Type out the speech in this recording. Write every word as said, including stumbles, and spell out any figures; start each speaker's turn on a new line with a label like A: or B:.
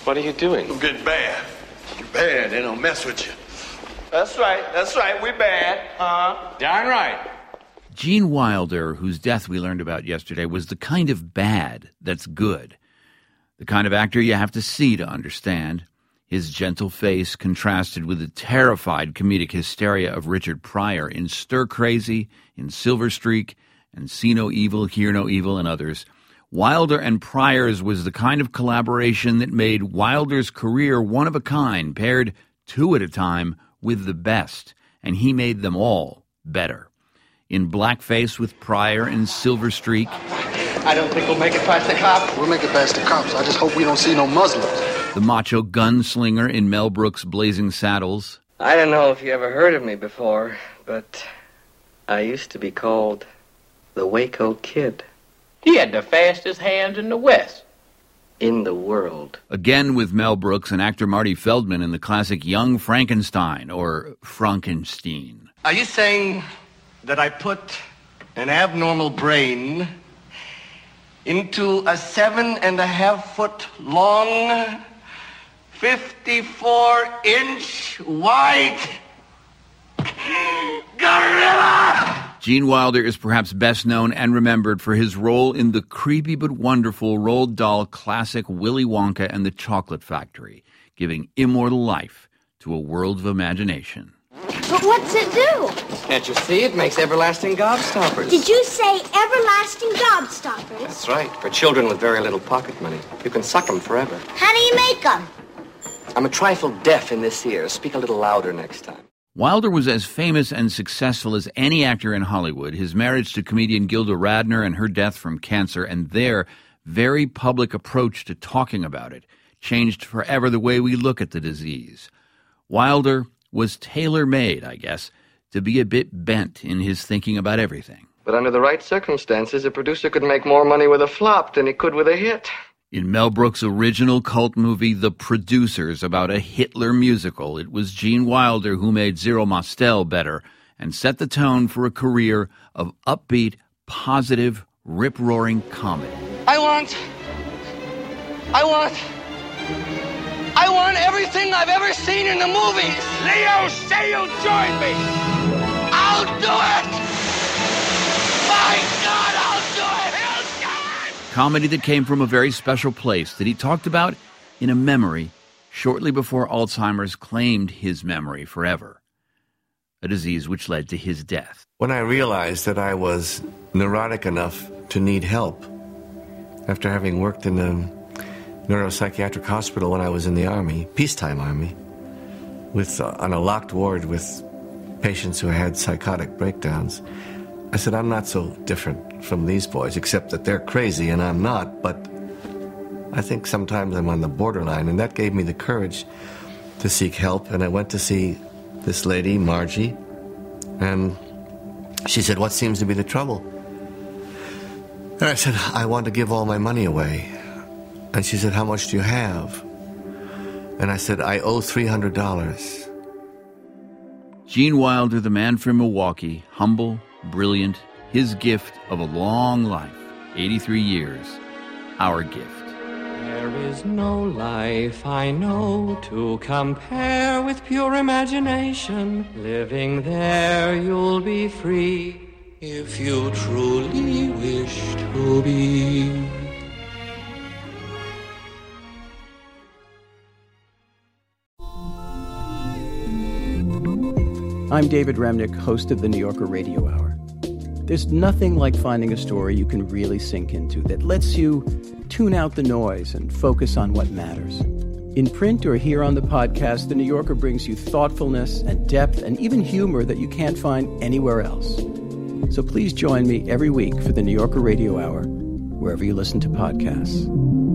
A: What are you doing?
B: I'm getting bad. You're bad. They don't mess with you.
C: That's right. That's right. We bad. Huh?
A: Darn right.
D: Gene Wilder, whose death we learned about yesterday, was the kind of bad that's good. The kind of actor you have to see to understand. His gentle face contrasted with the terrified comedic hysteria of Richard Pryor in Stir Crazy, in Silver Streak, and See No Evil, Hear No Evil, and others. Wilder and Pryor's was the kind of collaboration that made Wilder's career one of a kind, paired two at a time with the best, and he made them all better. In blackface with Pryor in Silver Streak.
C: I don't think we'll make it past the cops.
E: We'll make it past the cops. I just hope we don't see no Muslims.
D: The macho gunslinger in Mel Brooks' Blazing Saddles.
F: I don't know if you ever heard of me before, but I used to be called the Waco Kid.
G: He had the fastest hands in the West.
F: In the world.
D: Again with Mel Brooks and actor Marty Feldman in the classic Young Frankenstein, or Frankenstein.
C: Are you saying that I put an abnormal brain into a seven and a half foot long, fifty-four inch wide gorilla?
D: Gene Wilder is perhaps best known and remembered for his role in the creepy but wonderful Roald Dahl classic Willy Wonka and the Chocolate Factory, giving immortal life to a world of imagination.
H: But what's it do?
F: Can't you see? It makes everlasting gobstoppers.
H: Did you say everlasting gobstoppers?
F: That's right. For children with very little pocket money. You can suck them forever.
H: How do you make them?
F: I'm a trifle deaf in this ear. Speak a little louder next time.
D: Wilder was as famous and successful as any actor in Hollywood. His marriage to comedian Gilda Radner and her death from cancer and their very public approach to talking about it changed forever the way we look at the disease. Wilder was tailor-made, I guess, to be a bit bent in his thinking about everything.
F: But under the right circumstances, a producer could make more money with a flop than he could with a hit.
D: In Mel Brooks' original cult movie, The Producers, about a Hitler musical, it was Gene Wilder who made Zero Mostel better and set the tone for a career of upbeat, positive, rip-roaring comedy.
C: I want... I want... I want everything I've ever seen in the movies.
G: Leo, say you'll join me.
C: I'll do it! My God, I'll do it! He'll do it!
D: Comedy that came from a very special place that he talked about in a memory shortly before Alzheimer's claimed his memory forever, a disease which led to his death.
I: When I realized that I was neurotic enough to need help, after having worked in a neuropsychiatric hospital when I was in the Army, peacetime Army, with uh, on a locked ward with patients who had psychotic breakdowns, I said, I'm not so different from these boys, except that they're crazy and I'm not, but I think sometimes I'm on the borderline, and that gave me the courage to seek help. And I went to see this lady, Margie, and she said, what seems to be the trouble? And I said, I want to give all my money away. And she said, how much do you have? And I said, I owe three hundred dollars.
D: Gene Wilder, the man from Milwaukee, humble, brilliant, his gift of a long life, eighty-three years, our gift.
J: There is no life I know to compare with pure imagination. Living there you'll be free if you truly wish to be.
K: I'm David Remnick, host of the New Yorker Radio Hour. There's nothing like finding a story you can really sink into that lets you tune out the noise and focus on what matters. In print or here on the podcast, the New Yorker brings you thoughtfulness and depth and even humor that you can't find anywhere else. So please join me every week for the New Yorker Radio Hour, wherever you listen to podcasts.